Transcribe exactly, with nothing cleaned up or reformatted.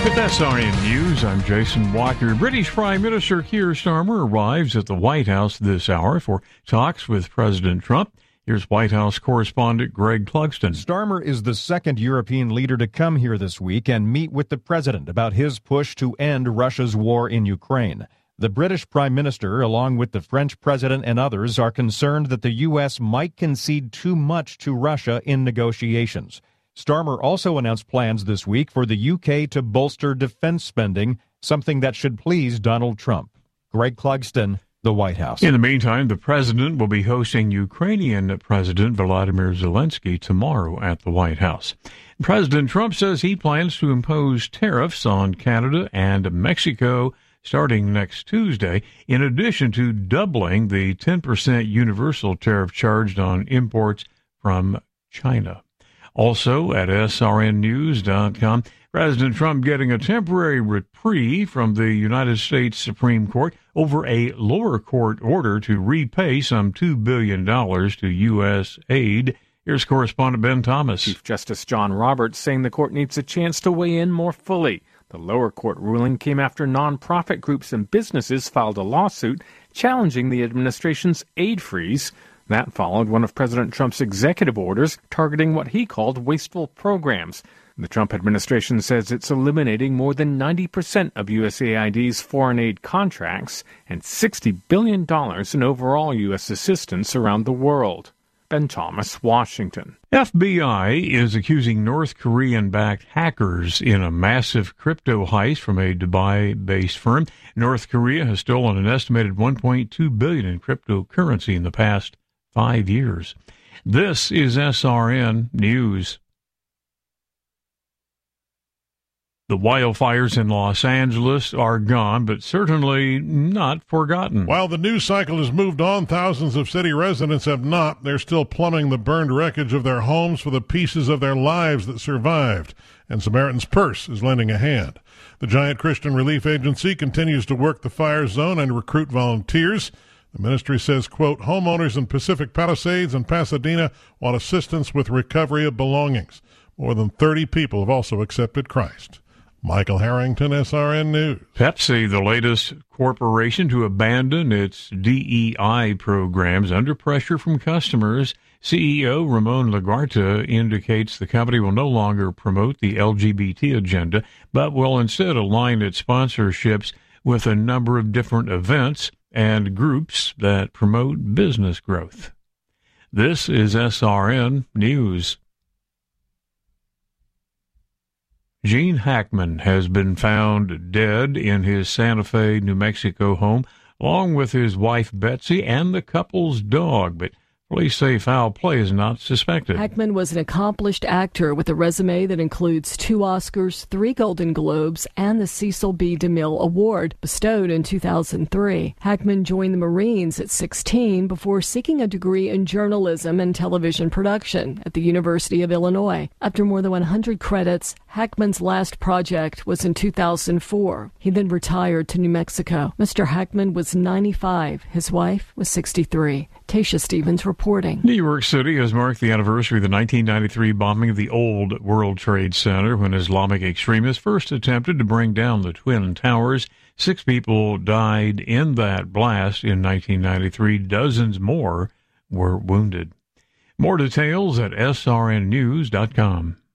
With S R N News, I'm Jason Walker. British Prime Minister Keir Starmer arrives at the White House this hour for talks with President Trump. Here's White House correspondent Greg Clugston. Starmer is the second European leader to come here this week and meet with the president about his push to end Russia's war in Ukraine. The British Prime Minister, along with the French president and others, are concerned that the U S might concede too much to Russia in negotiations. Starmer also announced plans this week for the U K to bolster defense spending, something that should please Donald Trump. Greg Clugston, the White House. In the meantime, the president will be hosting Ukrainian President Volodymyr Zelensky tomorrow at the White House. President Trump says he plans to impose tariffs on Canada and Mexico starting next Tuesday, in addition to doubling the ten percent universal tariff charged on imports from China. Also at S R N news dot com, President Trump getting a temporary reprieve from the United States Supreme Court over a lower court order to repay some two billion dollars to U S aid. Here's correspondent Ben Thomas. Chief Justice John Roberts saying the court needs a chance to weigh in more fully. The lower court ruling came after nonprofit groups and businesses filed a lawsuit challenging the administration's aid freeze. That followed one of President Trump's executive orders targeting what he called wasteful programs. The Trump administration says it's eliminating more than ninety percent of U S A I D's foreign aid contracts and sixty billion dollars in overall U S assistance around the world. Ben Thomas, Washington. F B I is accusing North Korean-backed hackers in a massive crypto heist from a Dubai-based firm. North Korea has stolen an estimated one point two billion dollars in cryptocurrency in the past five years. This is S R N News. The wildfires in Los Angeles are gone, but certainly not forgotten. While the news cycle has moved on, thousands of city residents have not. They're still plumbing the burned wreckage of their homes for the pieces of their lives that survived, and Samaritan's Purse is lending a hand. The Giant Christian Relief Agency continues to work the fire zone and recruit volunteers. The ministry says, quote, homeowners in Pacific Palisades and Pasadena want assistance with recovery of belongings. More than thirty people have also accepted Christ. Michael Harrington, S R N News. Pepsi, the latest corporation to abandon its D E I programs under pressure from customers. C E O Ramon Laguarta indicates the company will no longer promote the L G B T agenda, but will instead align its sponsorships with a number of different events and groups that promote business growth. This is S R N News. Gene Hackman has been found dead in his Santa Fe, New Mexico home, along with his wife Betsy and the couple's dog, but police say foul play is not suspected. Hackman was an accomplished actor with a resume that includes two Oscars, three Golden Globes, and the Cecil B. DeMille Award, bestowed in two thousand three. Hackman joined the Marines at sixteen before seeking a degree in journalism and television production at the University of Illinois. After more than one hundred credits, Hackman's last project was in two thousand four. He then retired to New Mexico. Mister Hackman was ninety-five. His wife was sixty-three. Tasha Stevens reporting. New York City has marked the anniversary of the nineteen ninety-three bombing of the old World Trade Center when Islamic extremists first attempted to bring down the Twin Towers. Six people died in that blast in nineteen ninety-three. Dozens more were wounded. More details at S R N news dot com.